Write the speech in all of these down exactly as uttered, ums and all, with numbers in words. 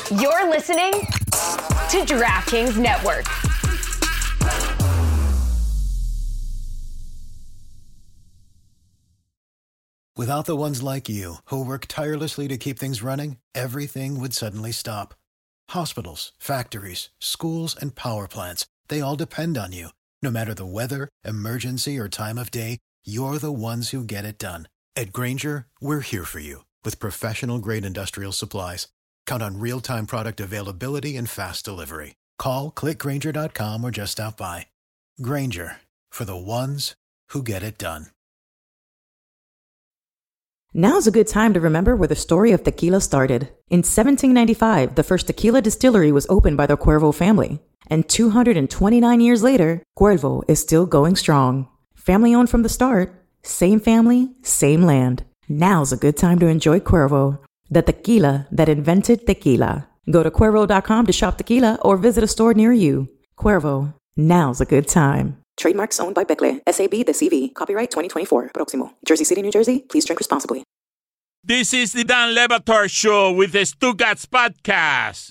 You're listening to DraftKings Network. Without the ones like you, who work tirelessly to keep things running, everything would suddenly stop. Hospitals, factories, schools, and power plants, they all depend on you. No matter the weather, emergency, or time of day, you're the ones who get it done. At Grainger, we're here for you with professional-grade industrial supplies. Count on real-time product availability and fast delivery. Call, click Grainger dot com, or just stop by. Grainger, for the ones who get it done. Now's a good time to remember where the story of tequila started. In seventeen ninety-five, the first tequila distillery was opened by the Cuervo family. And two hundred twenty-nine years later, Cuervo is still going strong. Family owned from the start, same family, same land. Now's a good time to enjoy Cuervo, the tequila that invented tequila. Go to Cuervo dot com to shop tequila or visit a store near you. Cuervo, now's a good time. Trademarks owned by Becle, S A B de C V. Copyright twenty twenty-four. Proximo. Jersey City, New Jersey. Please drink responsibly. This is the Dan Le Batard Show with the Stugats Podcast.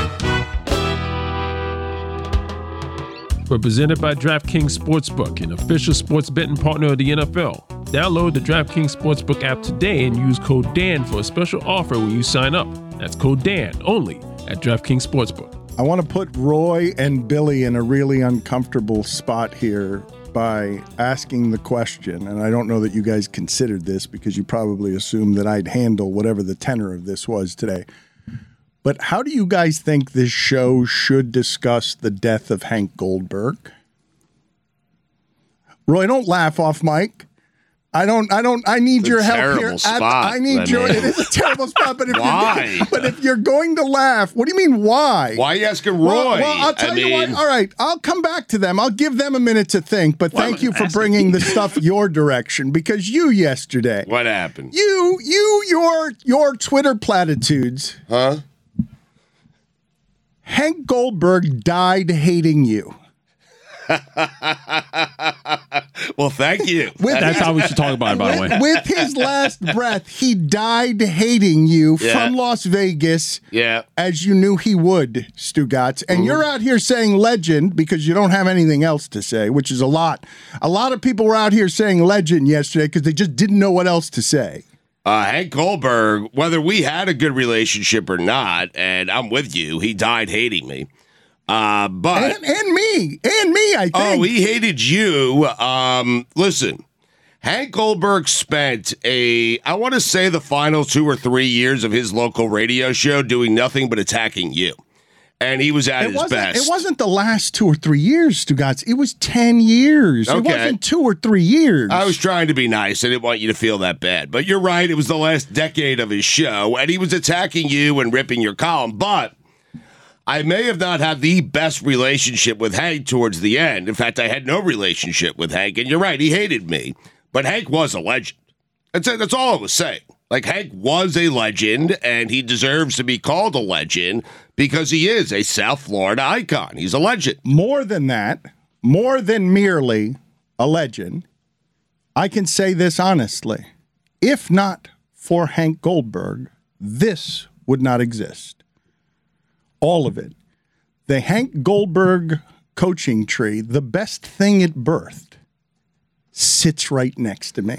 We're presented by DraftKings Sportsbook, an official sports betting partner of the N F L. Download the DraftKings Sportsbook app today and use code Dan for a special offer when you sign up. That's code Dan only at DraftKings Sportsbook. I want to put Roy and Billy in a really uncomfortable spot here by asking the question, and I don't know that you guys considered this because you probably assumed that I'd handle whatever the tenor of this was today. But how do you guys think this show should discuss the death of Hank Goldberg? Roy, don't laugh off mic. I don't, I don't, I need your help here. Spot, I, I need your, it is a terrible spot, but if, why? You're, but if you're going to laugh, what do you mean, why? Why are you asking Roy? Well, well I'll tell I you mean, what, all right, I'll come back to them. I'll give them a minute to think, but Well, thank you for asking- bringing the stuff your direction, because you yesterday, what happened? you, you, your, your Twitter platitudes, Huh? Hank Goldberg died hating you. Well, thank you. With That's how we should talk about it, by the way. With his last breath, he died hating you Yeah. from Las Vegas, Yeah. as you knew he would, Stugats. And you're out here saying legend because you don't have anything else to say, which is a lot. A lot of people were out here saying legend yesterday because they just didn't know what else to say. Uh, Hank Goldberg, whether we had a good relationship or not, and I'm with you, he died hating me. Uh, but And, and me. And me, I think. oh, he hated you. Um, listen, Hank Goldberg spent a, I want to say the final two or three years of his local radio show doing nothing but attacking you. And he was at It his wasn't, best. it wasn't the last two or three years, Stugats. It was ten years. It Okay. wasn't two or three years. I was trying to be nice. I didn't want you to feel that bad. But you're right. It was the last decade of his show, and he was attacking you and ripping your column. But I may have not had the best relationship with Hank towards the end. In fact, I had no relationship with Hank. And you're right. He hated me. But Hank was a legend. That's it. That's all I was saying. Like, Hank was a legend, and he deserves to be called a legend because he is a South Florida icon. He's a legend. More than that, more than merely a legend, I can say this honestly. If not for Hank Goldberg, this would not exist. All of it. The Hank Goldberg coaching tree, the best thing it birthed, sits right next to me.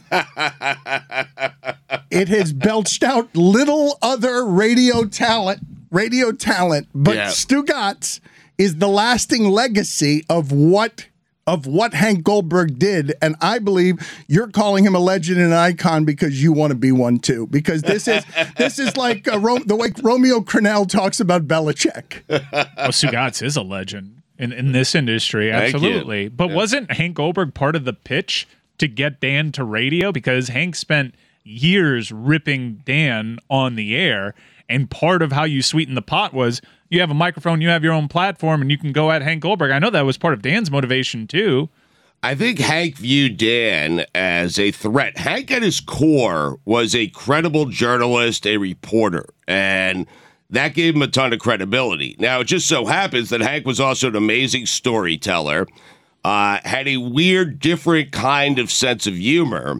It has belched out little other radio talent, radio talent, but Yeah. Stugats is the lasting legacy of what of what Hank Goldberg did, and I believe you're calling him a legend and an icon because you want to be one too. Because this is this is like uh, Ro- the way Romeo Crennel talks about Belichick. Well, Stugats is a legend in, in this industry, Thank absolutely. you. But Yeah. wasn't Hank Goldberg part of the pitch to get Dan to radio? Because Hank spent years ripping Dan on the air, and part of how you sweeten the pot was you have a microphone, you have your own platform, and you can go at Hank Goldberg. I know that was part of Dan's motivation too. I think Hank viewed Dan as a threat. Hank at his core was a credible journalist, a reporter, and that gave him a ton of credibility. Now, it just so happens that Hank was also an amazing storyteller, uh, had a weird, different kind of sense of humor,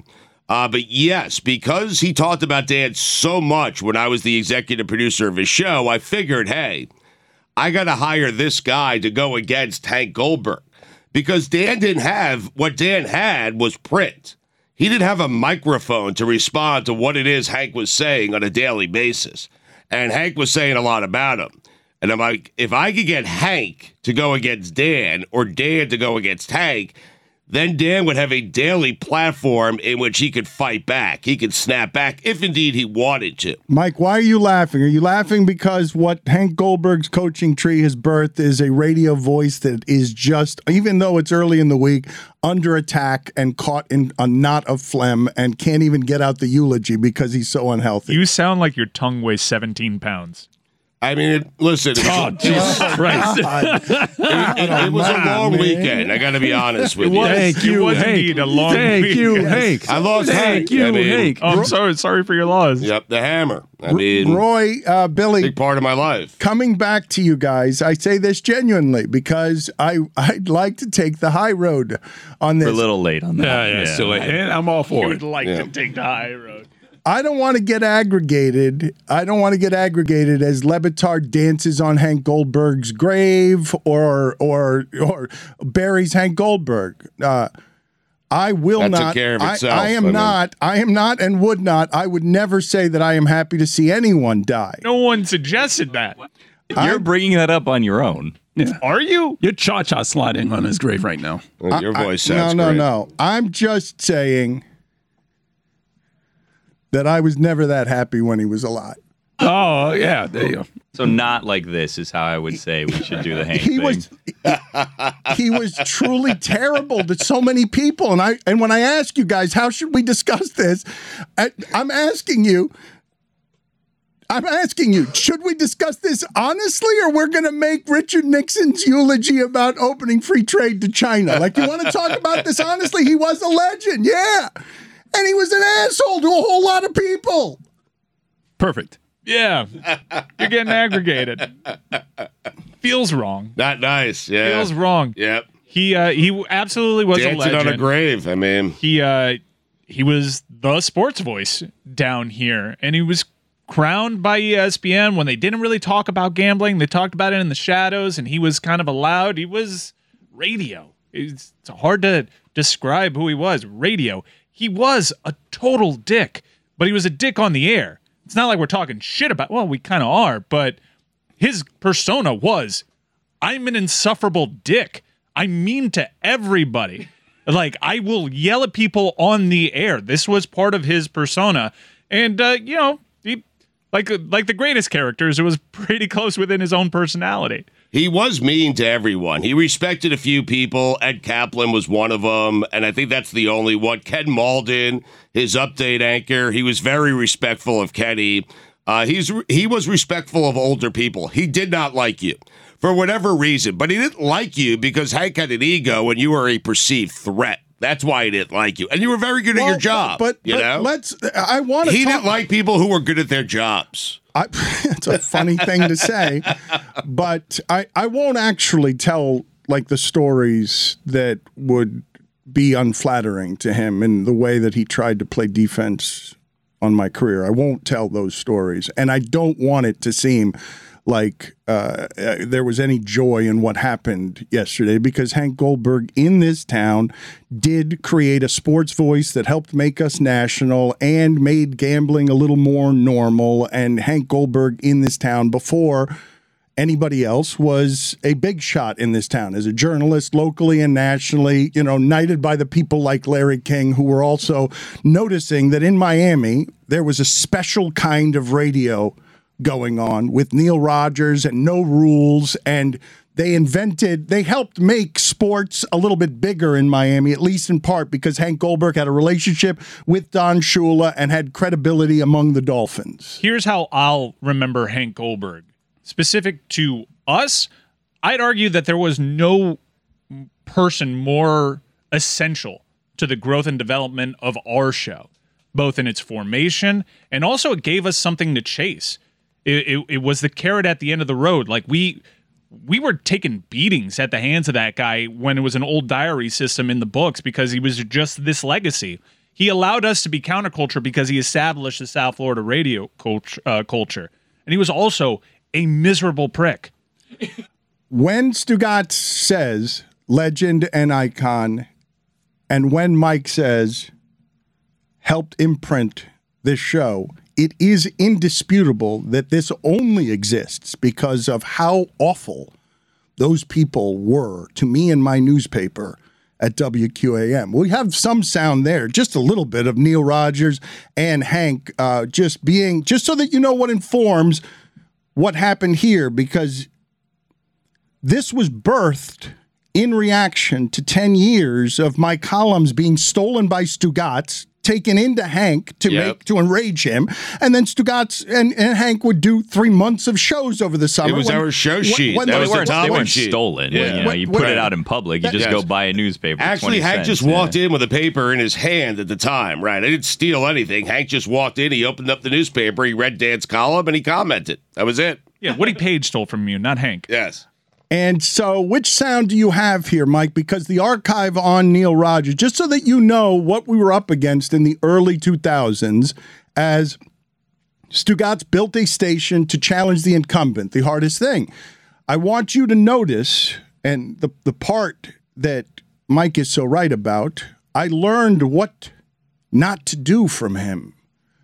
Uh, but yes, because he talked about Dan so much when I was the executive producer of his show, I figured, hey, I got to hire this guy to go against Hank Goldberg. Because Dan didn't have, what Dan had was print. He didn't have a microphone to respond to what it is Hank was saying on a daily basis. And Hank was saying a lot about him. And I'm like, if I could get Hank to go against Dan or Dan to go against Hank, then Dan would have a daily platform in which he could fight back. He could snap back if indeed he wanted to. Mike, why are you laughing? Are you laughing because what Hank Goldberg's coaching tree has birthed is a radio voice that is just, even though it's early in the week, under attack and caught in a knot of phlegm and can't even get out the eulogy because he's so unhealthy? You sound like your tongue weighs seventeen pounds. I mean, it, listen. It Oh, was, Jesus Christ. it, it, it was a long weekend. I got to be honest with It you. was, Thank you, it was Hank. indeed a long Thank week. you, Yes. Hank. I lost Thank Hank. you, I mean, Hank. Oh, I'm sorry. Sorry for your loss. Yep, the hammer. I mean, Roy, uh, Billy, big part of my life. coming back to you guys, I say this genuinely because I, I'd like to take the high road on this. We're a little late on that. Yeah, yeah, so and I'm all You for would it. like Yeah. to take the high road. I don't want to get aggregated. I don't want to get aggregated as Levitard dances on Hank Goldberg's grave or or or buries Hank Goldberg. Uh, I will That took not. care of I, itself, I am I mean. not. I am not, and would not. I would never say that I am happy to see anyone die. No one suggested that. You're bringing that up on your own. Yeah. Are you? You're cha-cha sliding on his grave right now. Well, Your I- voice I- sounds no, great. no, no. I'm just saying that I was never that happy when he was alive. Oh, yeah, there you go. So not like this is how I would say we should do the Hank He thing. was he was truly terrible to so many people, and I and when I ask you guys how should we discuss this, I, I'm asking you. I'm asking you, should we discuss this honestly, or we're going to make Richard Nixon's eulogy about opening free trade to China? Like, you want to talk about this honestly? He was a legend, yeah. And he was an asshole to a whole lot of people. Perfect. Yeah. You're getting aggregated. Feels wrong. Not nice. Yeah. Feels wrong. Yep. He uh, he absolutely was a Dancing legend. on a grave. I mean, He uh, he was the sports voice down here, and he was crowned by E S P N when they didn't really talk about gambling. They talked about it in the shadows, and he was kind of allowed. He was radio. It's, it's hard to describe who he was. Radio. He was a total dick, but he was a dick on the air. It's not like we're talking shit about, well, we kind of are, but his persona was, I'm an insufferable dick. I mean to everybody. Like, I will yell at people on the air. This was part of his persona. And, uh, you know, he, like, like the greatest characters, it was pretty close within his own personality. he was mean to everyone. He respected a few people. Ed Kaplan was one of them, and I think that's the only one. Ken Malden, his update anchor, he was very respectful of Kenny. Uh, he's he was respectful of older people. He did not like you for whatever reason, but he didn't like you because Hank had an ego and you were a perceived threat. That's why he didn't like you, and you were very good Well, at your job. But, you but know, let's. I want to. he talk, didn't like people who were good at their jobs. I, it's a funny thing to say, but I, I won't actually tell like the stories that would be unflattering to him in the way that he tried to play defense on my career. I won't tell those stories, and I don't want it to seem like uh, uh, there was any joy in what happened yesterday, because Hank Goldberg in this town did create a sports voice that helped make us national and made gambling a little more normal. And Hank Goldberg in this town before anybody else was a big shot in this town as a journalist locally and nationally, you know, knighted by the people like Larry King, who were also noticing that in Miami, there was a special kind of radio going on with Neil Rogers and no rules. And they invented, they helped make sports a little bit bigger in Miami, at least in part because Hank Goldberg had a relationship with Don Shula and had credibility among the Dolphins. Here's how I'll remember Hank Goldberg. Specific to us, I'd argue that there was no person more essential to the growth and development of our show, both in its formation and also it gave us something to chase. It, it, it was the carrot at the end of the road. Like we we were taking beatings at the hands of that guy when it was an old diary system in the books because he was just this legacy. He allowed us to be counterculture because he established the South Florida radio culture, uh, culture. And he was also a miserable prick. When Stugatz says legend and icon, and when Mike says helped imprint this show, it is indisputable that this only exists because of how awful those people were to me and my newspaper at W Q A M. We have some sound there, just a little bit of Neil Rogers and Hank uh, just being, just so that you know what informs what happened here, because this was birthed in reaction to ten years of my columns being stolen by Stugatz, taken into Hank to Yep. make to enrage him, and then Stugatz and, and Hank would do three months of shows over the summer. It was when- our show when- sheet. when That the- was They the weren't, top they one weren't sheet. stolen. Yeah. You know, you put When- it out in public. You just Yes. go buy a newspaper. for Actually, twenty Hank cents. just Yeah. walked in with a paper in his hand at the time, right? I didn't steal anything. Hank just walked in, he opened up the newspaper, he read Dan's column, and he commented. That was it. Yeah, Woody Page stole from you, not Hank. Yes. And so, which sound do you have here, Mike? Because the archive on Neil Rogers, just so that you know what we were up against in the early two thousands, as Stugatz built a station to challenge the incumbent, the hardest thing. I want you to notice, and the, the part that Mike is so right about, I learned what not to do from him.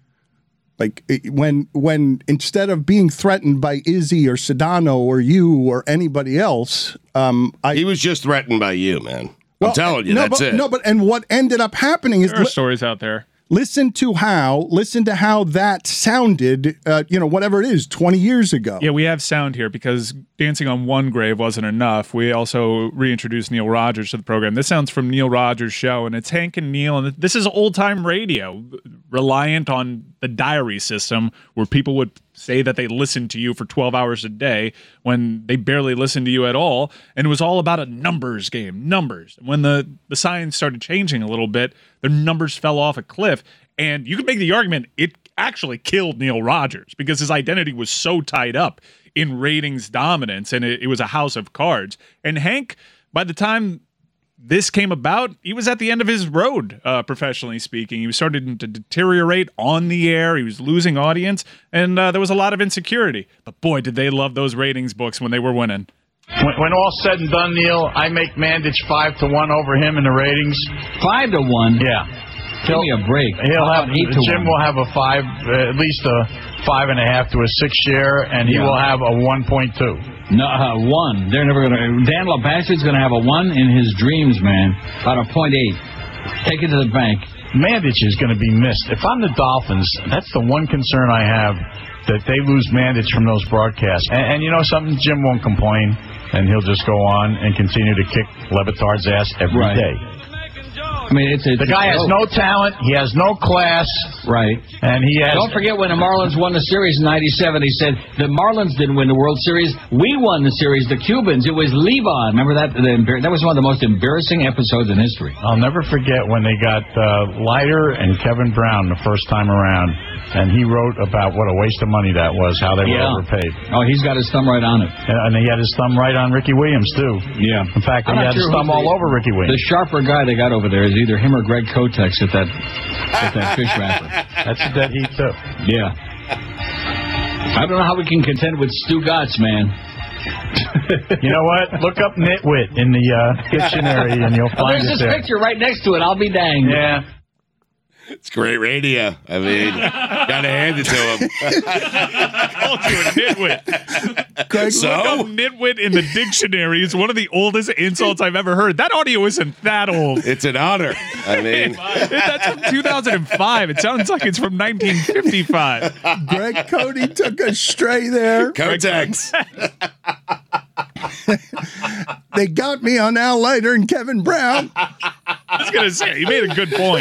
Like it- when when instead of being threatened by Izzy or Sedano or you or anybody else, um, I He was just threatened by you, man. well, I'm telling you, no, that's but, it. No, but and what ended up happening is There are li- stories out there. listen to how listen to how that sounded. Uh, you know, whatever it is, twenty years ago. Yeah, we have sound here because dancing on one grave wasn't enough. We also reintroduced Neil Rogers to the program. This sounds from Neil Rogers' show, and it's Hank and Neil, and this is old-time radio, reliant on the diary system where people would say that they listened to you for twelve hours a day when they barely listened to you at all, and it was all about a numbers game, numbers. When the, the science started changing a little bit, the numbers fell off a cliff, and you could make the argument it actually killed Neil Rogers because his identity was so tied up in ratings dominance, and it, it was a house of cards. And Hank, by the time this came about, he was at the end of his road, uh, professionally speaking. He was starting to deteriorate on the air. He was losing audience, and uh, there was a lot of insecurity. But boy, did they love those ratings books when they were winning. When, when all's said and done, Neil, I make Mandich five to one over him in the ratings. Five to one? Yeah. Give me a break. He'll How have about eight to Jim one? will have a five, uh, at least a five and a half to a six share, and he Yeah. will have a one point two. No, uh, one. They're never going to. Dan LePage's going to have a one in his dreams, man. About a point eight. Take it to the bank. Mandich is going to be missed. If I'm the Dolphins, that's the one concern I have, that they lose Mandich from those broadcasts. And, and you know something? Jim won't complain, and he'll just go on and continue to kick Levitard's ass every Right. day. I mean, it's, it's The guy has no talent. He has no class. Right. And he has. Don't forget when the Marlins won the series in ninety-seven, he said, the Marlins didn't win the World Series. We won the series, the Cubans. It was Levon. Remember that? The, embar- that was one of the most embarrassing episodes in history. I'll never forget when they got uh, Leiter and Kevin Brown the first time around, and he wrote about what a waste of money that was, how they were Yeah. overpaid. Oh, he's got his thumb right on it. And, and he had his thumb right on Ricky Williams, too. Yeah. In fact, I'm he not had his sure thumb who's all the- over Ricky The Williams. sharper guy they got over there is either him or Greg Kotex at that, at that fish wrapper. That's a dead heat, too. Yeah. I don't know how we can contend with Stu Gatz, man. You know what? Look up nitwit in the uh, dictionary, and you'll Oh, find there's it this there. picture right next to it. I'll be danged. Yeah. It's great radio. I mean, gotta hand it to him. Called you a nitwit. Greg, So? Look up nitwit in the dictionary. It's one of the oldest insults I've ever heard. That audio isn't that old. It's an honor. I mean, That's from two thousand five. It sounds like it's from nineteen fifty-five. Greg Cody took us stray there. Kotex. They got me on Al Leiter and Kevin Brown. I was gonna say, you made a good point.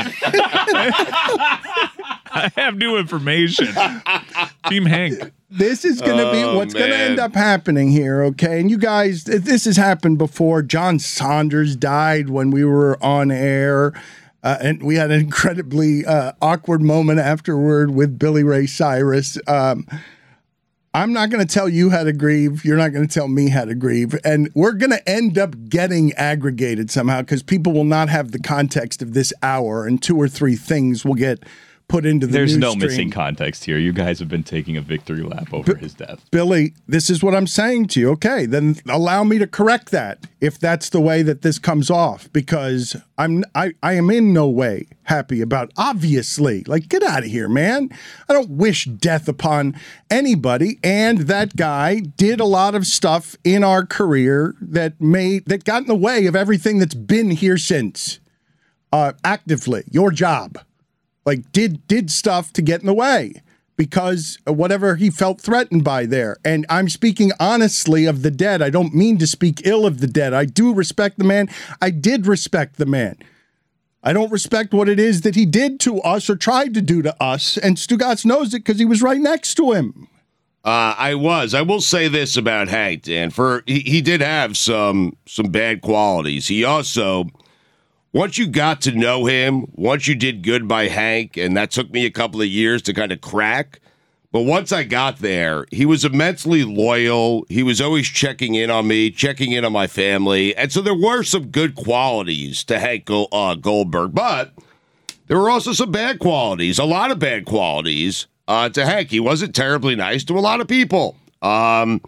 I have new information. Team Hank. This is going to be Oh, what's going to man. end up happening here, okay? And you guys, this has happened before. John Saunders died when we were on air, uh, and we had an incredibly uh, awkward moment afterward with Billy Ray Cyrus. Um, I'm not going to tell you how to grieve. You're not going to tell me how to grieve. And we're going to end up getting aggregated somehow because people will not have the context of this hour, and two or three things will get put into the There's news no stream. missing context here. You guys have been taking a victory lap over B- his death. Billy, this is what I'm saying to you. Okay, then allow me to correct that if that's the way that this comes off, because I'm I, I am in no way happy about, obviously, like, get out of here, man. I don't wish death upon anybody, and that guy did a lot of stuff in our career that made that got in the way of everything that's been here since. Uh, actively, your job. Like, did did stuff to get in the way because of whatever he felt threatened by there. And I'm speaking honestly of the dead. I don't mean to speak ill of the dead. I do respect the man. I did respect the man. I don't respect what it is that he did to us or tried to do to us. And Stugotz knows it because he was right next to him. Uh, I was. I will say this about Hank, Dan. For he, he did have some some bad qualities. He also... Once you got to know him, once you did good by Hank, and that took me a couple of years to kind of crack, but once I got there, he was immensely loyal. He was always checking in on me, checking in on my family, and so there were some good qualities to Hank Go- uh, Goldberg, but there were also some bad qualities, a lot of bad qualities uh, to Hank. He wasn't terribly nice to a lot of people. Um...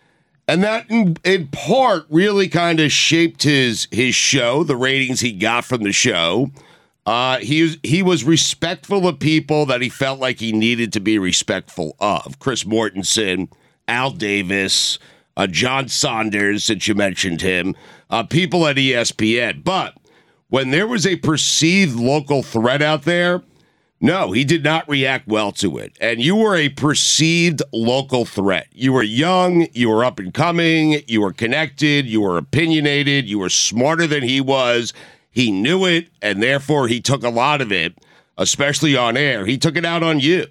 And that, in, in part, really kind of shaped his his show, the ratings he got from the show. Uh, he, was, he was respectful of people that he felt like he needed to be respectful of. Chris Mortensen, Al Davis, uh, John Saunders, since you mentioned him, uh, people at E S P N. But when there was a perceived local threat out there, no, he did not react well to it. And you were a perceived local threat. You were young, you were up and coming, you were connected, you were opinionated, you were smarter than he was. He knew it, and therefore he took a lot of it, especially on air. He took it out on you.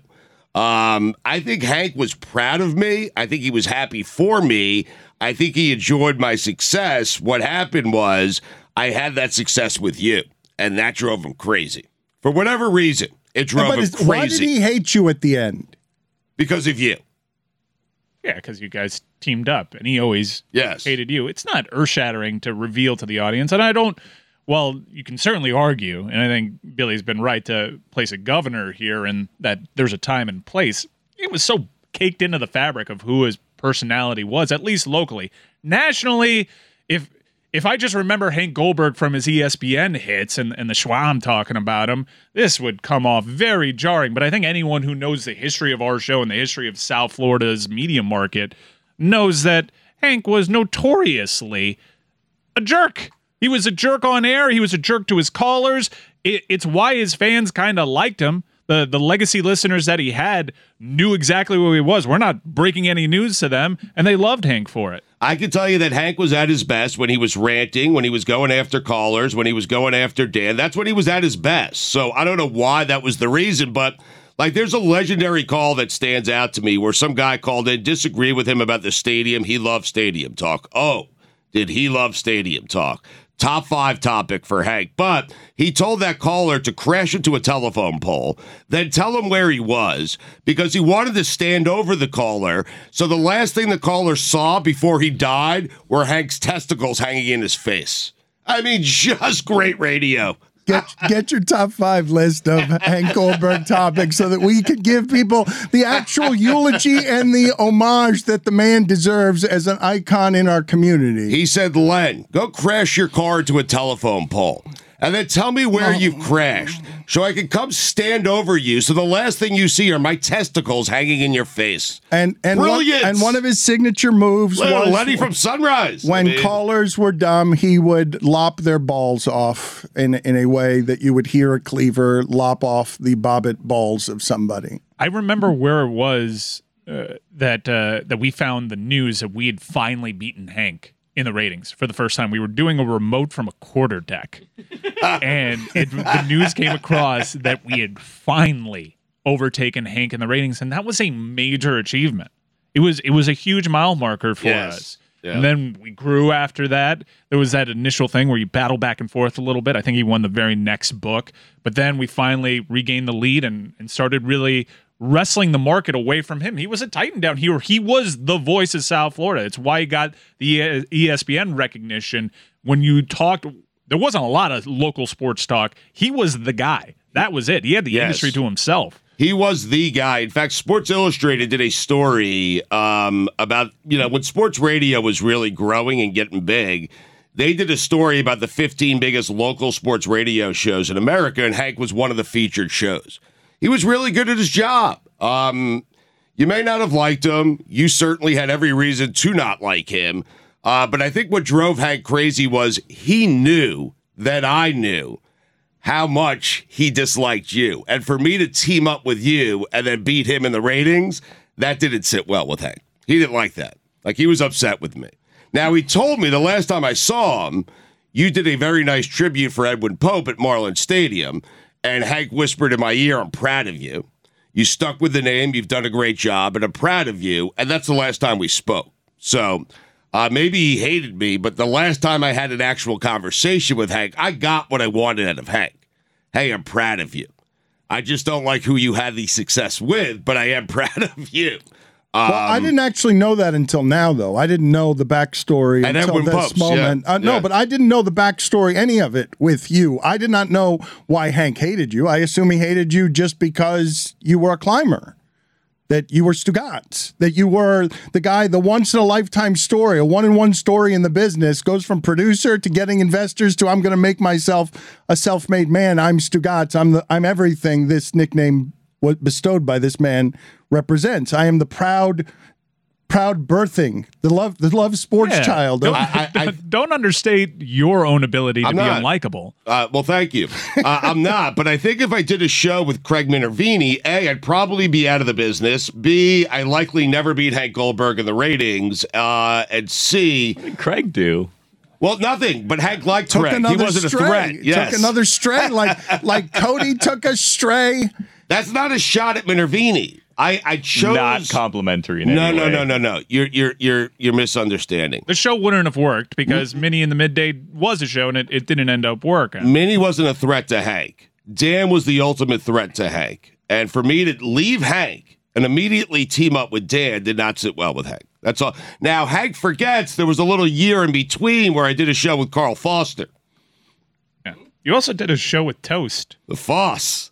Um, I think Hank was proud of me. I think he was happy for me. I think he enjoyed my success. What happened was I had that success with you, and that drove him crazy. For whatever reason. It drove but him is, crazy. Why did he hate you at the end? Because of you. Yeah, because you guys teamed up, and he always yes. hated you. It's not earth-shattering to reveal to the audience, and I don't, well, you can certainly argue, and I think Billy's been right to place a governor here, and that there's a time and place. It was so caked into the fabric of who his personality was, at least locally. Nationally, if... If I just remember Hank Goldberg from his E S P N hits and, and the Schwam talking about him, this would come off very jarring. But I think anyone who knows the history of our show and the history of South Florida's media market knows that Hank was notoriously a jerk. He was a jerk on air. He was a jerk to his callers. It, it's why his fans kind of liked him. The, the legacy listeners that he had knew exactly who he was. We're not breaking any news to them, and they loved Hank for it. I can tell you that Hank was at his best when he was ranting, when he was going after callers, when he was going after Dan. That's when he was at his best. So I don't know why that was the reason, but like there's a legendary call that stands out to me where some guy called in, disagreed with him about the stadium. He loved stadium talk. Oh, did he love stadium talk? Top five topic for Hank. But he told that caller to crash into a telephone pole, then tell him where he was, because he wanted to stand over the caller. So the last thing the caller saw before he died were Hank's testicles hanging in his face. I mean, just great radio. Get get your top five list of Hank Goldberg topics so that we can give people the actual eulogy and the homage that the man deserves as an icon in our community. He said, Len, go crash your car into a telephone pole. And then tell me where oh. you've crashed so I can come stand over you so the last thing you see are my testicles hanging in your face. And and Brilliant. One, and one of his signature moves Little was Lenny from Sunrise. When I mean. callers were dumb, he would lop their balls off in, in a way that you would hear a cleaver lop off the bobbit balls of somebody. I remember where it was uh, that uh, that we found the news that we had finally beaten Hank in the ratings for the first time. We were doing a remote from a quarter deck, and it, the news came across that we had finally overtaken Hank in the ratings, and that was a major achievement. It was it was a huge mile marker for yes. us. Yeah. And then we grew after that. There was that initial thing where you battle back and forth a little bit. I think he won the very next book, but then we finally regained the lead and, and started really wrestling the market away from him. He was a Titan down here. He was the voice of South Florida. It's why he got the E S P N recognition. When you talked, there wasn't a lot of local sports talk. He was the guy. That was it. He had the Yes. industry to himself. He was the guy. In fact, Sports Illustrated did a story um, about, you know, when sports radio was really growing and getting big, they did a story about the fifteen biggest local sports radio shows in America, and Hank was one of the featured shows. He was really good at his job. Um, you may not have liked him. You certainly had every reason to not like him. Uh, but I think what drove Hank crazy was he knew that I knew how much he disliked you. And for me to team up with you and then beat him in the ratings, that didn't sit well with Hank. He didn't like that. Like, he was upset with me. Now, he told me the last time I saw him, you did a very nice tribute for Edwin Pope at Marlin Stadium. And Hank whispered in my ear, I'm proud of you. You stuck with the name. You've done a great job, and I'm proud of you. And that's the last time we spoke. So uh, maybe he hated me, but the last time I had an actual conversation with Hank, I got what I wanted out of Hank. Hey, I'm proud of you. I just don't like who you had the success with, but I am proud of you. Um, well, I didn't actually know that until now, though. I didn't know the backstory And until Edwin this Popes, moment. yeah, Uh, no, yeah. but I didn't know the backstory, any of it, with you. I did not know why Hank hated you. I assume he hated you just because you were a climber, that you were Stugatz, that you were the guy, the once-in-a-lifetime story, a one-in-one story in the business, goes from producer to getting investors to I'm going to make myself a self-made man. I'm Stugatz. I'm the, I'm everything this nickname was bestowed by this man represents. I am the proud, proud birthing, the love, the love sports Yeah. child. Don't, I- I- don't understate your own ability to I'm be not. unlikable. Uh, well, thank you. Uh, I'm not, but I think if I did a show with Craig Minervini, A, I'd probably be out of the business. B, I likely never beat Hank Goldberg in the ratings. Uh, and C, What did Craig do? well, nothing. But Hank liked Took Craig. He another wasn't stray. a threat. Yes. Took another stray, like like Cody took a stray. That's not a shot at Minervini. I, I chose Not complimentary in No, any no, way. no, no, no. You're you're you're you're misunderstanding. The show wouldn't have worked because Minnie in the Midday was a show and it, it didn't end up working. Minnie wasn't a threat to Hank. Dan was the ultimate threat to Hank. And for me to leave Hank and immediately team up with Dan did not sit well with Hank. That's all. Now, Hank forgets there was a little year in between where I did a show with Carl Foster. Yeah. You also did a show with Toast. The Foss.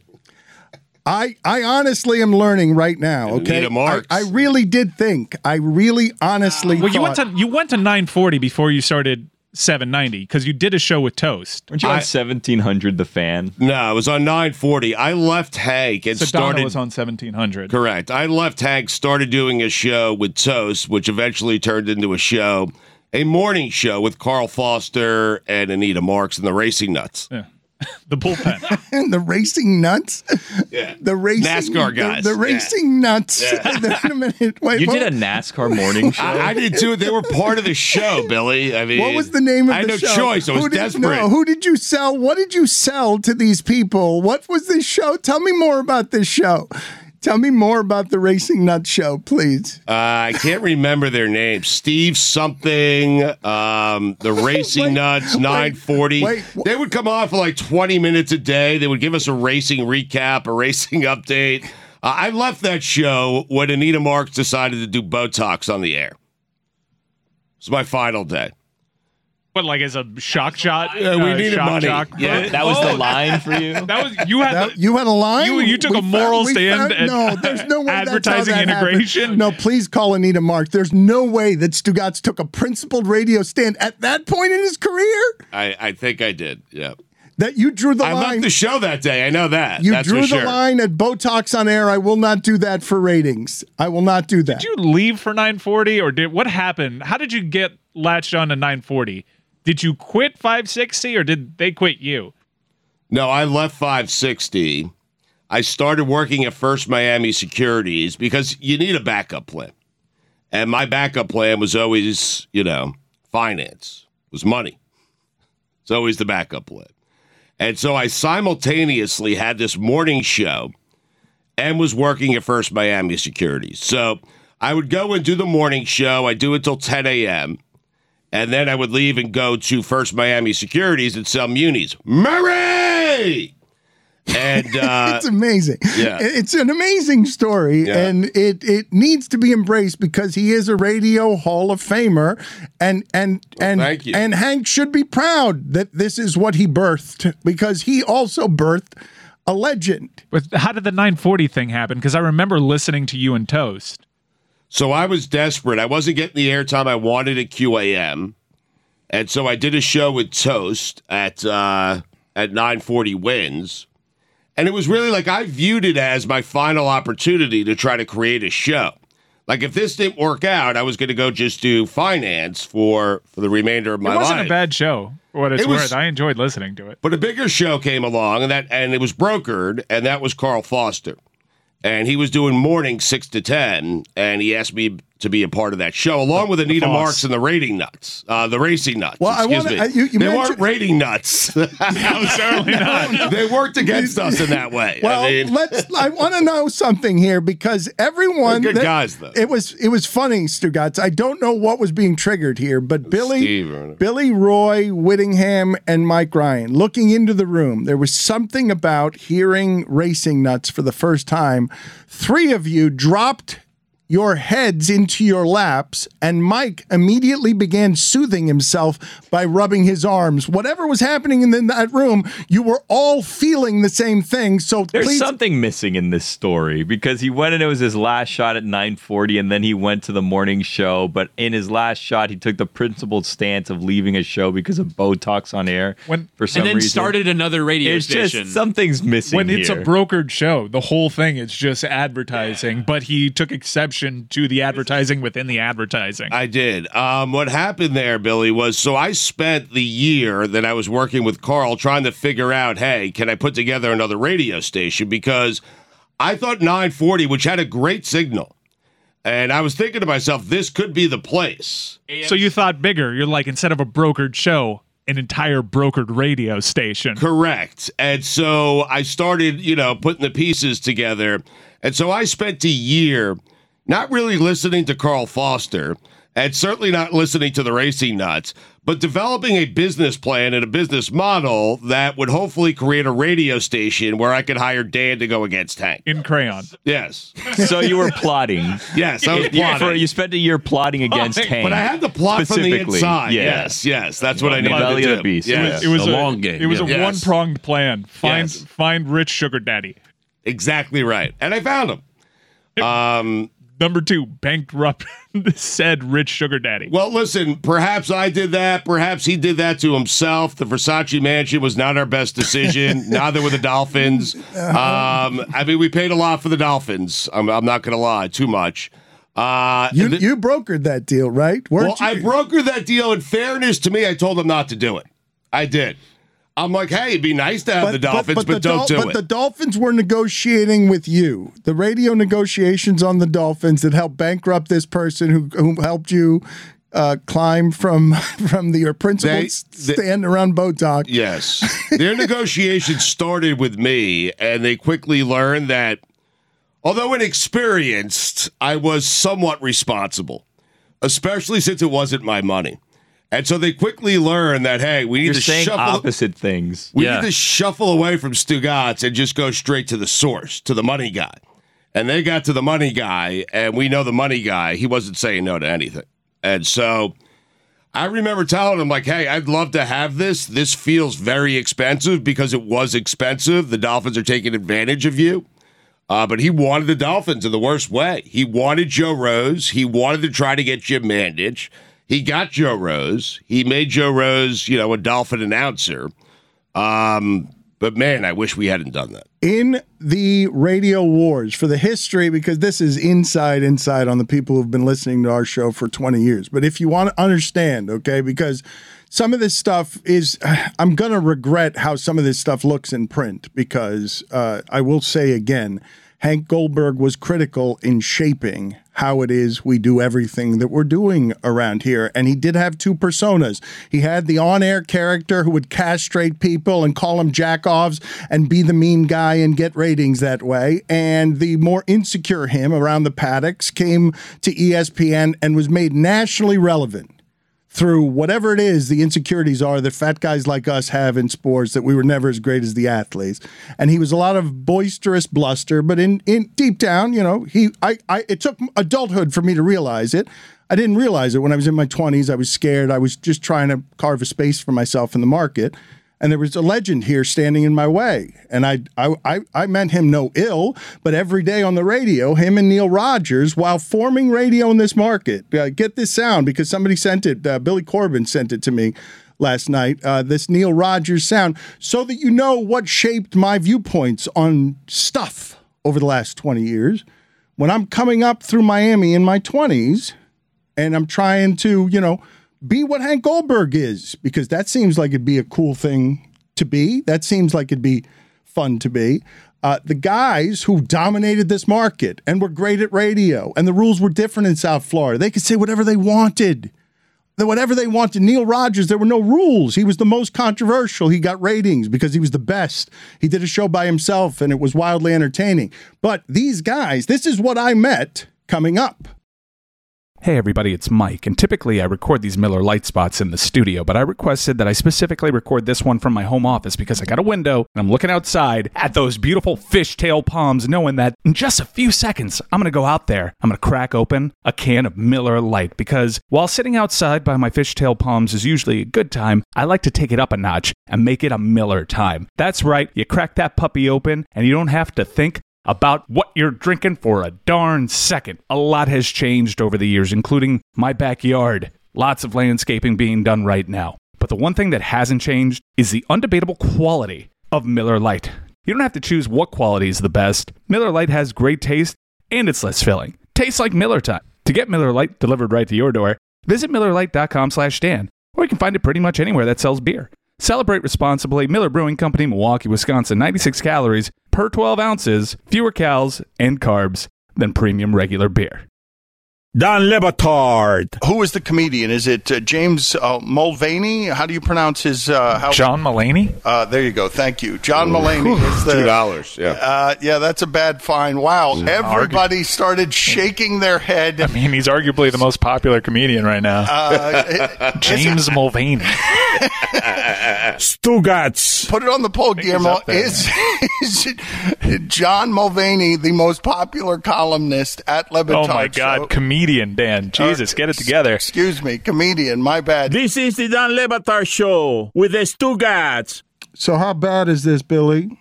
I, I honestly am learning right now. And Okay, Anita Marks. I, I really did think. I really honestly. Well, you went thought- to you went to nine forty before you started seven ninety because you did a show with Toast. Weren't you on I- seventeen hundred The Fan? No, it was on nine forty. I left Hank and Sedona started. was on seventeen hundred. Correct. I left Hank, started doing a show with Toast, which eventually turned into a show, a morning show with Carl Foster and Anita Marks and the Racing Nuts. Yeah. The bullpen. the racing nuts. Yeah. The racing NASCAR guys. The, the Yeah. racing nuts. Yeah. Wait a minute. Wait, You what, did a NASCAR morning show? I, I did too. They were part of the show, Billy. I mean, what was the name of I had the no show? choice. I was who did, desperate. No, who did you sell? What did you sell to these people? What was this show? Tell me more about this show. Tell me more about the Racing Nuts show, please. Uh, I can't remember their names. Steve something, um, the Racing Wait, Nuts, wait, nine forty. wait. They would come on for like twenty minutes a day. They would give us a racing recap, a racing update. Uh, I left that show when Anita Marks decided to do Botox on the air. It was my final day. But like as a shock shot. Yeah, we uh, needed shock money. jock. Yeah. That was Oh, the line for you? That was you had That- the, you had a line. You- you took We a moral we stand and no, there's no way that's how advertising that happened. integration? No, please call Anita Marks. There's no way that Stugatz took a principled radio stand at that point in his career. I, I think I did. Yeah. That you drew the I line. left the show that day. I know that. You That's drew for the sure. line at Botox on air. I will not do that for ratings. I will not do that. Did you leave for nine forty or did what happened? How did you get latched on to nine forty? Did you quit five sixty or did they quit you? No, I left five sixty. I started working at First Miami Securities because you need a backup plan. And my backup plan was always, you know, finance, was money. It's always the backup plan. And so I simultaneously had this morning show and was working at First Miami Securities. So I would go and do the morning show. I'd do it till ten a.m., and then I would leave and go to First Miami Securities and sell munis. Murray! And uh, it's amazing. Yeah. It's an amazing story, Yeah. and it it needs to be embraced because he is a radio Hall of Famer, and and Well, and thank you. and Hank should be proud that this is what he birthed because he also birthed a legend. But how did the nine forty thing happen? Because I remember listening to you and Toast. So I was desperate. I wasn't getting the airtime I wanted at Q A M, and so I did a show with Toast at uh, at nine forty Wins. And it was really like I viewed it as my final opportunity to try to create a show. Like if this didn't work out, I was going to go just do finance for, for the remainder of my It wasn't life. a bad show, for what it's It was- worth. I enjoyed listening to it. But a bigger show came along, and that and it was brokered, and that was Carl Foster. And he was doing morning six to ten, and he asked me to be a part of that show, along with Anita Foss. Marks and the Rating Nuts, uh, the Racing Nuts. Well, I excuse wanna- me. I- you- you they mentioned- weren't rating nuts. No, certainly not. They worked against us in that way. Well, I mean, let's. I want to know something here because everyone. They're good that- guys, though. It was. It was funny, Stugatz. I don't know what was being triggered here, but Billy, Steve or- Billy Roy, Whittingham, and Mike Ryan looking into the room. There was something about hearing Racing Nuts for the first time. Three of you dropped your heads into your laps, and Mike immediately began soothing himself by rubbing his arms. Whatever was happening in the, that room, you were all feeling the same thing. So There's please, something missing in this story because he went and it was his last shot at nine forty, and then he went to the morning show. But in his last shot, he took the principled stance of leaving a show because of Botox on air When- for some and then reason. started another radio it's station. just something's missing When it's here. a brokered show, the whole thing is just advertising, but he took exception to the advertising within the advertising. I did. Um, what happened there, Billy, was so I spent the year that I was working with Carl trying to figure out, hey, can I put together another radio station? Because I thought nine forty, which had a great signal, and I was thinking to myself, this could be the place. So you thought bigger. You're like, instead of a brokered show, an entire brokered radio station. Correct. And so I started, you know, putting the pieces together. And so I spent a year not really listening to Carl Foster and certainly not listening to the Racing Nuts, but developing a business plan and a business model that would hopefully create a radio station where I could hire Dan to go against Hank. In crayon. Yes. So you were plotting. Yes, I was You- plotting. for- you spent a year plotting against Hank. But I had to plot from the specifically. inside. Yeah. Yes, yes. That's what I The needed belly to of do. the beast. Yes. It was a a long game, It was yeah. a Yes. one-pronged plan. Find Yes. find rich sugar daddy. Exactly right. And I found him. Um, Number two, bankrupt said rich sugar daddy. Well, listen, perhaps I did that. Perhaps he did that to himself. The Versace mansion was not our best decision. Neither were the Dolphins. Um, I mean, we paid a lot for the Dolphins. I'm, I'm not going to lie, too much. Uh, you the- you brokered that deal, right? Weren't well, I you? brokered that deal. In fairness to me, I told him not to do it. I did. I'm like, hey, it'd be nice to have the Dolphins, but, the don't Dol- do but it. the Dolphins were negotiating with you. The radio negotiations on the Dolphins that helped bankrupt this person who who helped you uh, climb from from the your principal They- s- stand around Botox. Yes. Their negotiations started with me, and they quickly learned that although inexperienced, I was somewhat responsible, especially since it wasn't my money. And so they quickly learned that, hey, we need You're to saying shuffle opposite things. We Yeah. need to shuffle away from Stugatz and just go straight to the source, to the money guy. And they got to the money guy, and we know the money guy. He wasn't saying no to anything. And so I remember telling him, like, hey, I'd love to have this. This feels very expensive because it was expensive. The Dolphins are taking advantage of you. Uh, but he wanted the Dolphins in the worst way. He wanted Joe Rose. He wanted to try to get Jim Mandich. He got Joe Rose. He made Joe Rose, you know, a Dolphin announcer. Um, but man, I wish we hadn't done that. In the radio wars for the history, because this is inside, inside on the people who've been listening to our show for twenty years. But if you want to understand, okay, because some of this stuff is, I'm going to regret how some of this stuff looks in print because uh, I will say again, Hank Goldberg was critical in shaping how it is we do everything that we're doing around here. And he did have two personas. He had the on-air character who would castrate people and call them jack-offs and be the mean guy and get ratings that way. And the more insecure him around the paddocks came to E S P N and was made nationally relevant through whatever it is the insecurities are that fat guys like us have in sports, that we were never as great as the athletes. And he was a lot of boisterous bluster, but in, in deep down, you know, he I, I it took adulthood for me to realize it. I didn't realize it when I was in my twenties. I was scared. I was just trying to carve a space for myself in the market. And there was a legend here standing in my way. And I, I, I, I meant him no ill, but every day on the radio, him and Neil Rogers, while forming radio in this market, uh, get this sound because somebody sent it. Uh, Billy Corbin sent it to me last night, uh, this Neil Rogers sound, so that you know what shaped my viewpoints on stuff over the last twenty years. When I'm coming up through Miami in my twenties and I'm trying to, you know, be what Hank Goldberg is, because that seems like it'd be a cool thing to be. That seems like it'd be fun to be. Uh, the guys who dominated this market and were great at radio, and the rules were different in South Florida. They could say whatever they wanted. Whatever they wanted. Neil Rogers, there were no rules. He was the most controversial. He got ratings because he was the best. He did a show by himself, and it was wildly entertaining. But these guys, this is what I met coming up. Hey everybody, it's Mike, and typically I record these Miller Lite spots in the studio, but I requested that I specifically record this one from my home office because I got a window and I'm looking outside at those beautiful fishtail palms, knowing that in just a few seconds I'm going to go out there, I'm going to crack open a can of Miller Lite, because while sitting outside by my fishtail palms is usually a good time, I like to take it up a notch and make it a Miller time. That's right, you crack that puppy open and you don't have to think about what you're drinking for a darn second. A lot has changed over the years, including my backyard. Lots of landscaping being done right now. But the one thing that hasn't changed is the undebatable quality of Miller Lite. You don't have to choose what quality is the best. Miller Lite has great taste, and it's less filling. Tastes like Miller time. To get Miller Lite delivered right to your door, visit Miller Lite dot com slash Dan, or you can find it pretty much anywhere that sells beer. Celebrate responsibly. Miller Brewing Company, Milwaukee, Wisconsin. ninety-six calories per twelve ounces, fewer calories and carbs than premium regular beer. Don Le Batard. Who is the comedian? Is it uh, James uh, Mulvaney? How do you pronounce his... Uh, how- John Mulaney? Uh, there you go. Thank you. John Mulaney. Is the, Two dollars, yeah. Uh, yeah, yeah, that's a bad fine. Wow. Everybody started shaking their head. I mean, he's arguably the most popular comedian right now. Uh, James Mulvaney. Stugats. Put it on the poll, Guillermo. Is, is John Mulvaney the most popular columnist at Le Batard? Oh, my God. Show? Comedian, Dan. Jesus, uh, get it together. Excuse me. Comedian. My bad. This is the Dan Le Batard Show with the Stugats. So how bad is this, Billy?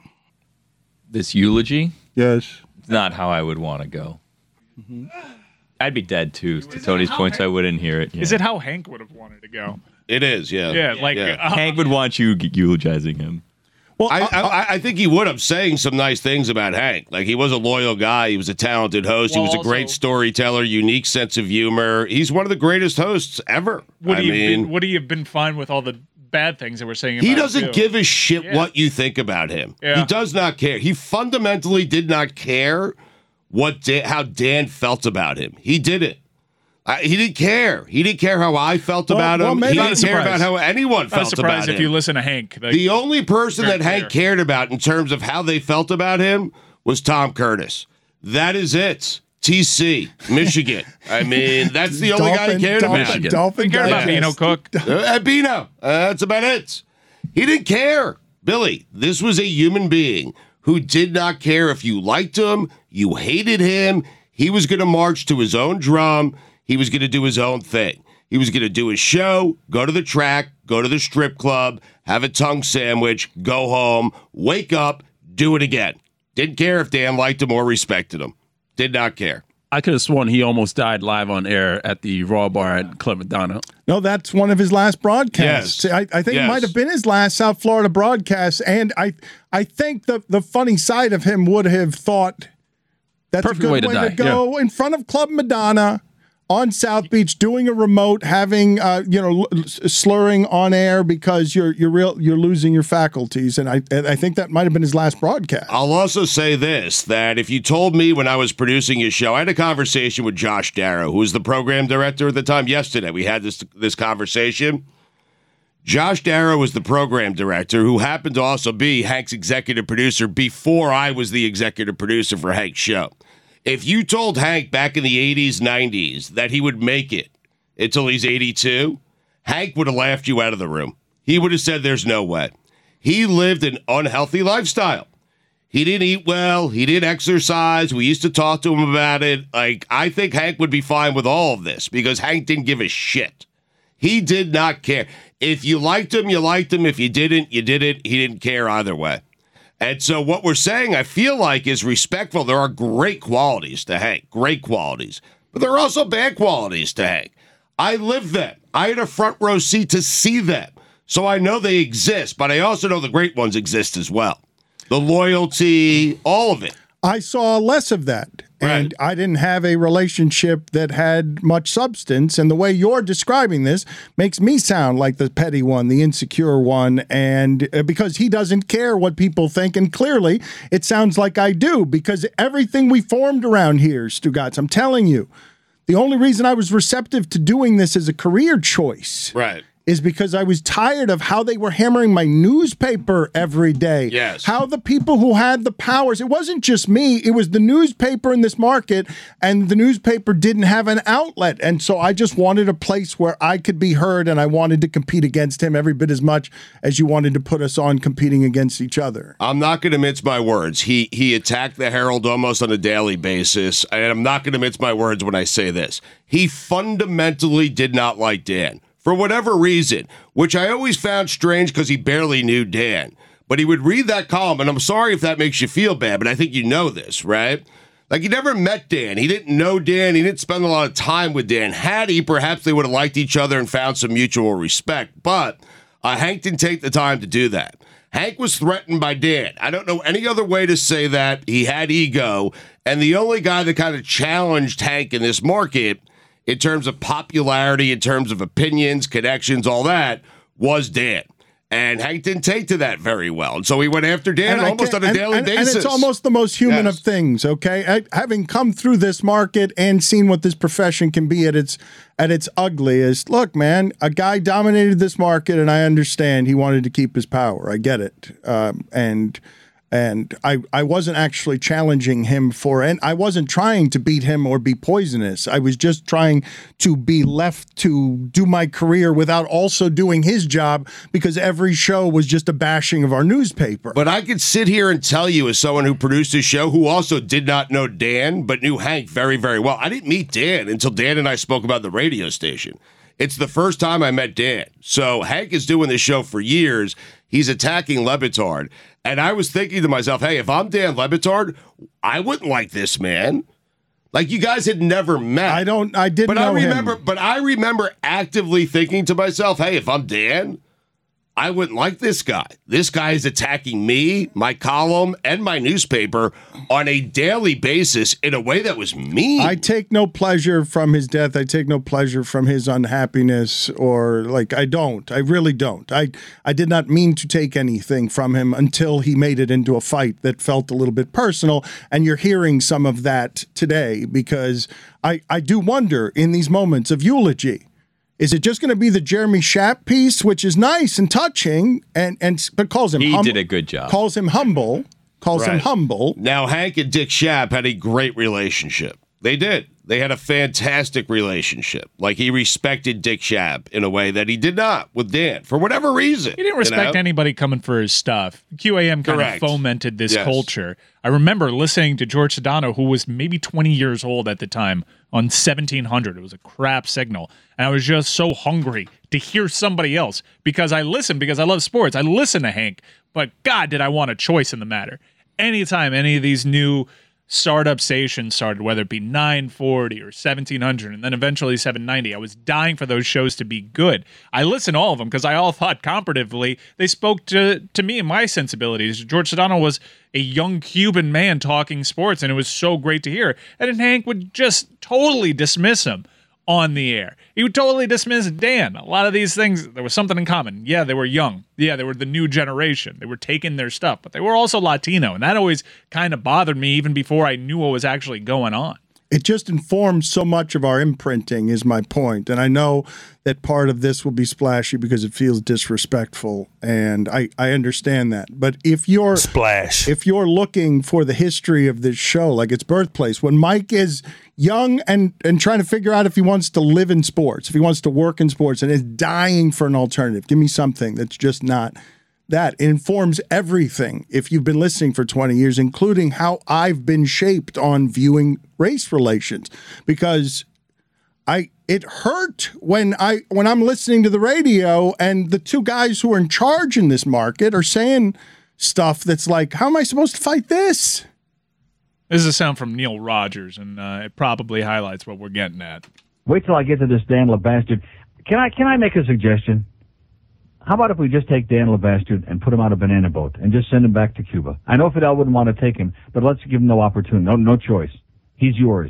This eulogy? Yes. It's not how I would want to go. Mm-hmm. I'd be dead, too. To Tony's points, I wouldn't hear it. Yeah. Is it how Hank would have wanted to go? It is, yeah. Yeah, like... Yeah. Uh, Hank would want you eulogizing him. Well, I, I, I think he would have saying some nice things about Hank. Like, he was a loyal guy. He was a talented host. Well, he was a also, great storyteller, unique sense of humor. He's one of the greatest hosts ever. Would I he, mean, been, would he have been fine with all the bad things that we're saying about he him, doesn't too? give a shit Yeah. what you think about him. Yeah. He does not care. He fundamentally did not care what Dan, how Dan felt about him. He didn't. I, he didn't care. He didn't care how I felt Well, about well, him. maybe- He Not didn't a care surprise. about how anyone Not felt surprised about if him. you listen to Hank. Like, The only person very that Hank clear. cared about in terms of how they felt about him was Tom Curtis. That is it. T C, Michigan. I mean, that's the only guy he cared Dolphin, about. Michigan. Dolphin we cared about Digest. Bino Cook. Uh, and Bino. Uh, that's about it. He didn't care. Billy, this was a human being who did not care if you liked him, you hated him. He was going to march to his own drum. He was going to do his own thing. He was going to do his show, go to the track, go to the strip club, have a tongue sandwich, go home, wake up, do it again. Didn't care if Dan liked him or respected him. Did not care. I could have sworn he almost died live on air at the Raw Bar at Club Madonna. No, that's one of his last broadcasts. Yes. I, I think Yes. it might have been his last South Florida broadcast, and I I think the, the funny side of him would have thought that's Perfect a good way to way die, to go in front of Club Madonna on South Beach, doing a remote, having uh, you know l- slurring on air because you're you're real you're losing your faculties, and I and I think that might have been his last broadcast. I'll also say this, that if you told me when I was producing his show, I had a conversation with Josh Darrow, who was the program director at the time. Yesterday, we had this this conversation. Josh Darrow was the program director, who happened to also be Hank's executive producer before I was the executive producer for Hank's show. If you told Hank back in the eighties, nineties that he would make it until he's eighty-two, Hank would have laughed you out of the room. He would have said there's no way. He lived an unhealthy lifestyle. He didn't eat well. He didn't exercise. We used to talk to him about it. Like, I think Hank would be fine with all of this because Hank didn't give a shit. He did not care. If you liked him, you liked him. If you didn't, you didn't. He didn't care either way. And so what we're saying, I feel like, is respectful. There are great qualities to Hank, great qualities. But there are also bad qualities to Hank. I lived them. I had a front row seat to see them. So I know they exist, but I also know the great ones exist as well. The loyalty, all of it. I saw less of that. And right. I didn't have a relationship that had much substance. And the way you're describing this makes me sound like the petty one, the insecure one. And uh, because he doesn't care what people think. And clearly, it sounds like I do, because everything we formed around here, Stugotz, I'm telling you, the only reason I was receptive to doing this as a career choice. Right. Is because I was tired of how they were hammering my newspaper every day. Yes. How the people who had the powers, it wasn't just me, it was the newspaper in this market, and the newspaper didn't have an outlet. And so I just wanted a place where I could be heard, and I wanted to compete against him every bit as much as you wanted to put us on competing against each other. I'm not going to mince my words. He he attacked the Herald almost on a daily basis, and I'm not going to mince my words when I say this. He fundamentally did not like Dan. For whatever reason, which I always found strange because he barely knew Dan. But he would read that column, and I'm sorry if that makes you feel bad, but I think you know this, right? Like, he never met Dan. He didn't know Dan. He didn't spend a lot of time with Dan. Had he, perhaps they would have liked each other and found some mutual respect. But uh, Hank didn't take the time to do that. Hank was threatened by Dan. I don't know any other way to say that. He had ego. And the only guy that kind of challenged Hank in this market in terms of popularity, in terms of opinions, connections, all that, was Dan. And Hank didn't take to that very well. And so he went after Dan and almost on a and, daily and, basis. And it's almost the most human yes. of things, okay? I, having come through this market and seen what this profession can be at its at its ugliest, look, man, a guy dominated this market, and I understand he wanted to keep his power. I get it. Um, and... And I, I wasn't actually challenging him for, and I wasn't trying to beat him or be poisonous. I was just trying to be left to do my career without also doing his job, because every show was just a bashing of our newspaper. But I could sit here and tell you, as someone who produced a show who also did not know Dan, but knew Hank very, very well. I didn't meet Dan until Dan and I spoke about the radio station. It's the first time I met Dan. So Hank is doing this show for years. He's attacking Le Batard. And I was thinking to myself, hey, if I'm Dan Le Batard, I wouldn't like this man. Like, you guys had never met. I don't, I didn't but know I remember, him. But I remember actively thinking to myself, hey, if I'm Dan, I wouldn't like this guy. This guy is attacking me, my column, and my newspaper on a daily basis in a way that was mean. I take no pleasure from his death. I take no pleasure from his unhappiness, or like, I don't. I really don't. I, I did not mean to take anything from him until he made it into a fight that felt a little bit personal. And you're hearing some of that today, because I, I do wonder in these moments of eulogy, is it just going to be the Jeremy Schaap piece, which is nice and touching, and and but calls him he hum- did a good job. Calls him humble. Calls Right. him humble. Now, Hank and Dick Schaap had a great relationship. They did. They had a fantastic relationship. Like, he respected Dick Schaap in a way that he did not with Dan, for whatever reason. He didn't respect you know? anybody coming for his stuff. Q A M kind Correct. of fomented this Yes. culture. I remember listening to George Sedano, who was maybe twenty years old at the time, on seventeen hundred. It was a crap signal. And I was just so hungry to hear somebody else, because I listened, because I love sports. I listen to Hank, but God, did I want a choice in the matter. Anytime any of these new startup stations started, whether it be nine forty or seventeen hundred, and then eventually seven ninety, I was dying for those shows to be good. I listened to all of them because I all thought comparatively they spoke to, to me and my sensibilities. George Sedano was a young Cuban man talking sports, and it was so great to hear. And then Hank would just totally dismiss him on the air. He would totally dismiss Dan. A lot of these things, there was something in common. Yeah, they were young. Yeah, they were the new generation. They were taking their stuff, but they were also Latino, and that always kind of bothered me even before I knew what was actually going on. it just informs so much of our imprinting is my point. And I know that part of this will be splashy because it feels disrespectful, and I, I understand that. But if you're Splash. if you're looking for the history of this show, like its birthplace, when Mike is young and, and trying to figure out if he wants to live in sports, if he wants to work in sports, and is dying for an alternative, give me something that's just not that. It informs everything if you've been listening for twenty years, including how I've been shaped on viewing race relations. Because I it hurt when I when I'm listening to the radio and the two guys who are in charge in this market are saying stuff that's like, how am I supposed to fight this? This is a sound from Neil Rogers, and uh, it probably highlights what we're getting at. Wait till I get to this Dan LeBastard. Can I can I make a suggestion? How about if we just take Dan LeBastard and put him on a banana boat and just send him back to Cuba? I know Fidel wouldn't want to take him, but let's give him no opportunity, no no choice. He's yours.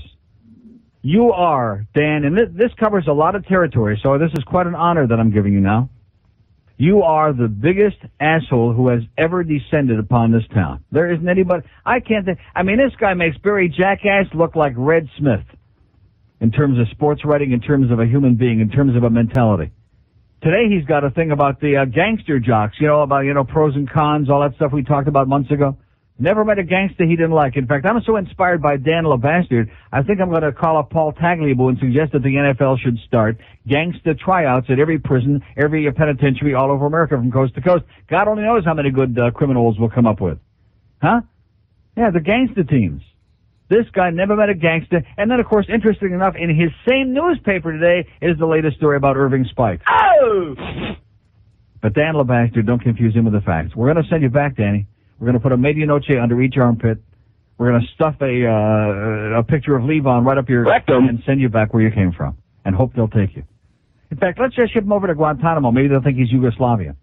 You are, Dan, and this, this covers a lot of territory, so this is quite an honor that I'm giving you now. You are the biggest asshole who has ever descended upon this town. There isn't anybody. I can't think. I mean, this guy makes Barry Jackass look like Red Smith in terms of sports writing, in terms of a human being, in terms of a mentality. Today he's got a thing about the uh, gangster jocks, you know, about, you know, pros and cons, all that stuff we talked about months ago. Never met a gangster he didn't like. In fact, I'm so inspired by Dan LeBastard, I think I'm going to call up Paul Tagliabue and suggest that the N F L should start gangster tryouts at every prison, every penitentiary all over America from coast to coast. God only knows how many good uh, criminals we'll come up with. Huh? Yeah, the gangster teams. This guy never met a gangster. And then, of course, interesting enough, in his same newspaper today is the latest story about Irving Spikes. Oh! But Dan LeBastard, don't confuse him with the facts. We're going to send you back, Danny. We're going to put a medianoche under each armpit. We're going to stuff a uh, a picture of Levon right up your rectum and send you back where you came from and hope they'll take you. In fact, let's just ship him over to Guantanamo. Maybe they'll think he's Yugoslavia.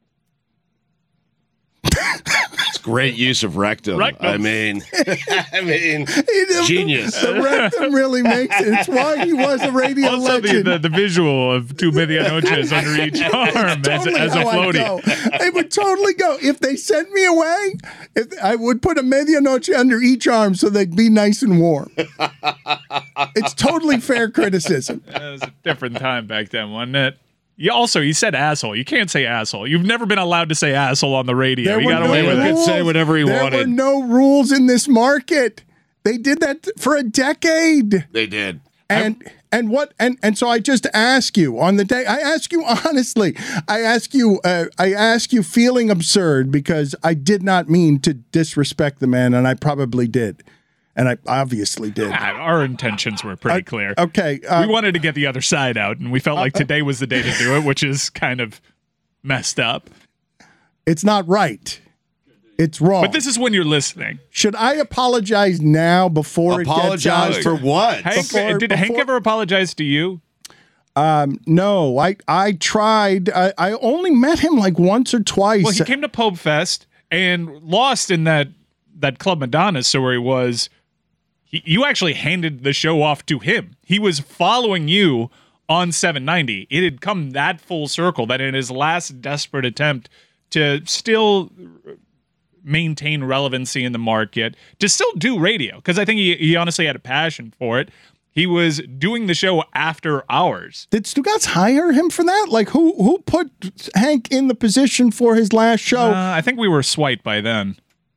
Great use of rectum. rectum. I mean, I mean, genius. The rectum really makes it. It's why he was a radio also legend. The, the, the visual of two medianoches under each arm totally as, as a floaty. It would totally go. If they sent me away, if, I would put a medianoche under each arm so they'd be nice and warm. It's totally fair criticism. It was a different time back then, wasn't it? You also, you said asshole. You can't say asshole. You've never been allowed to say asshole on the radio. There you got no away with it. it. Say whatever he there wanted. There were no rules in this market. They did that for a decade. They did. And I, and what and and so I just ask you on the day. I ask you honestly. I ask you. Uh, I ask you, feeling absurd because I did not mean to disrespect the man, and I probably did. And I obviously did. Yeah, our intentions were pretty uh, clear. Okay. Uh, we wanted to get the other side out, and we felt like today was the day to do it, which is kind of messed up. It's not right. It's wrong. But this is when you're listening. Should I apologize now before apologize it gets out? for what? Hank, before, did before, Hank ever apologize to you? Um, no, I I tried. I, I only met him like once or twice. Well, he came to Pope Fest and lost in that that Club Madonna. So where he was. He, you actually handed the show off to him. He was following you on seven ninety. It had come that full circle that in his last desperate attempt to still maintain relevancy in the market, to still do radio, because I think he, he honestly had a passion for it, he was doing the show after hours. Did Stugotz hire him for that? Like, who who put Hank in the position for his last show? Uh, I think we were swiped by then.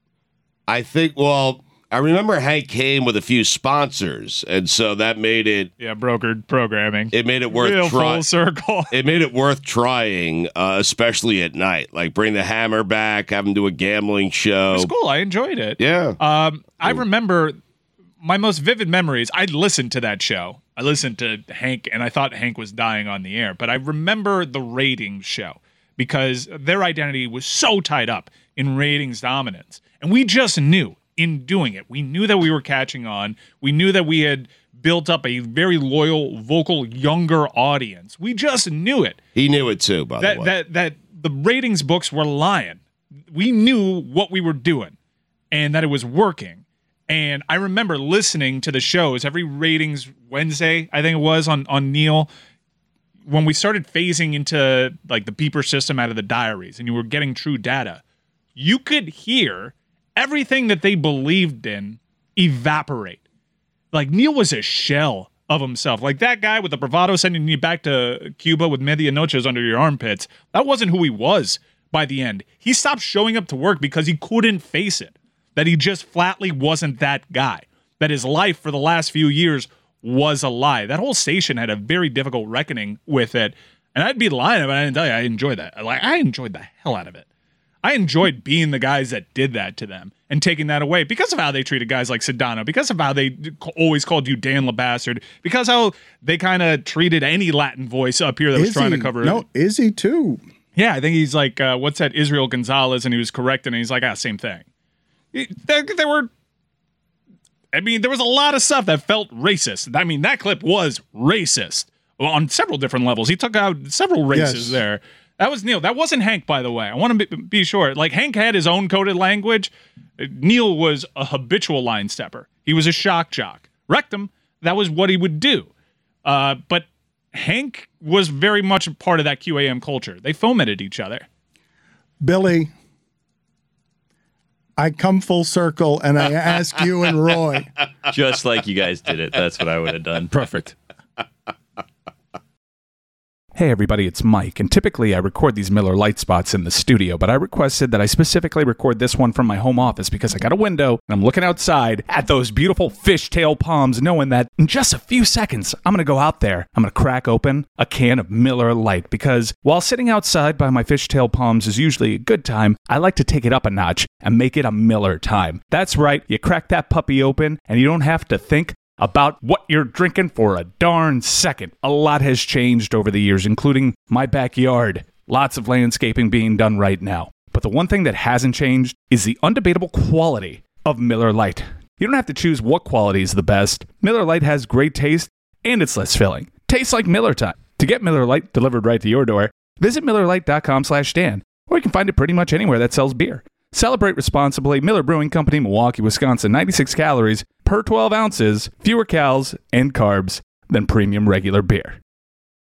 I think, well... I remember Hank came with a few sponsors, and so that made it yeah brokered programming. It made it worth Real trying. Full circle. It made it worth trying, uh, especially at night. Like bring the Hammer back, have him do a gambling show. It was cool. I enjoyed it. Yeah. Um, I remember my most vivid memories. I listened to that show. I listened to Hank, and I thought Hank was dying on the air. But I remember the ratings show because their identity was so tied up in ratings dominance, and we just knew. In doing it, we knew that we were catching on. We knew that we had built up a very loyal, vocal, younger audience. We just knew it. He knew it too, by that, the way. That that the ratings books were lying. We knew what we were doing and that it was working. And I remember listening to the shows every ratings Wednesday, I think it was, on, on Neil, when we started phasing into like the beeper system out of the diaries and you were getting true data. You could hear everything that they believed in evaporate. Like, Neil was a shell of himself. Like, that guy with the bravado sending you back to Cuba with medianoches under your armpits, that wasn't who he was by the end. He stopped showing up to work because he couldn't face it. That he just flatly wasn't that guy. That his life for the last few years was a lie. That whole station had a very difficult reckoning with it. And I'd be lying if I didn't tell you I enjoyed that. Like, I enjoyed the hell out of it. I enjoyed being the guys that did that to them and taking that away because of how they treated guys like Sedano, because of how they always called you Dan LeBastard, because how they kind of treated any Latin voice up here that was Izzy, trying to cover no, it. Izzy too. Yeah, I think he's like, uh, what's that, Israel Gonzalez, and he was correcting, and he's like, ah, same thing. There, there were, I mean, there was a lot of stuff that felt racist. I mean, that clip was racist on several different levels. He took out several races Yes. there. That was Neil. That wasn't Hank, by the way. I want to be, be sure. Like, Hank had his own coded language. Neil was a habitual line stepper. He was a shock jock. Rectum, that was what he would do. Uh, but Hank was very much a part of that Q A M culture. They fomented each other. Billy, I come full circle and I ask you and Roy. Just like you guys did it. That's what I would have done. Perfect. Hey everybody, it's Mike, and typically I record these Miller Lite spots in the studio, but I requested that I specifically record this one from my home office because I got a window and I'm looking outside at those beautiful fishtail palms, knowing that in just a few seconds I'm going to go out there, I'm going to crack open a can of Miller Lite, because while sitting outside by my fishtail palms is usually a good time, I like to take it up a notch and make it a Miller time. That's right, you crack that puppy open and you don't have to think about what you're drinking for a darn second. A lot has changed over the years, including my backyard. Lots of landscaping being done right now. But the one thing that hasn't changed is the undebatable quality of Miller Lite. You don't have to choose what quality is the best. Miller Lite has great taste, and it's less filling. Tastes like Miller time. To get Miller Lite delivered right to your door, visit Miller Lite dot com slash Dan, or you can find it pretty much anywhere that sells beer. Celebrate responsibly. Miller Brewing Company, Milwaukee, Wisconsin. ninety-six calories per twelve ounces, fewer calories and carbs than premium regular beer.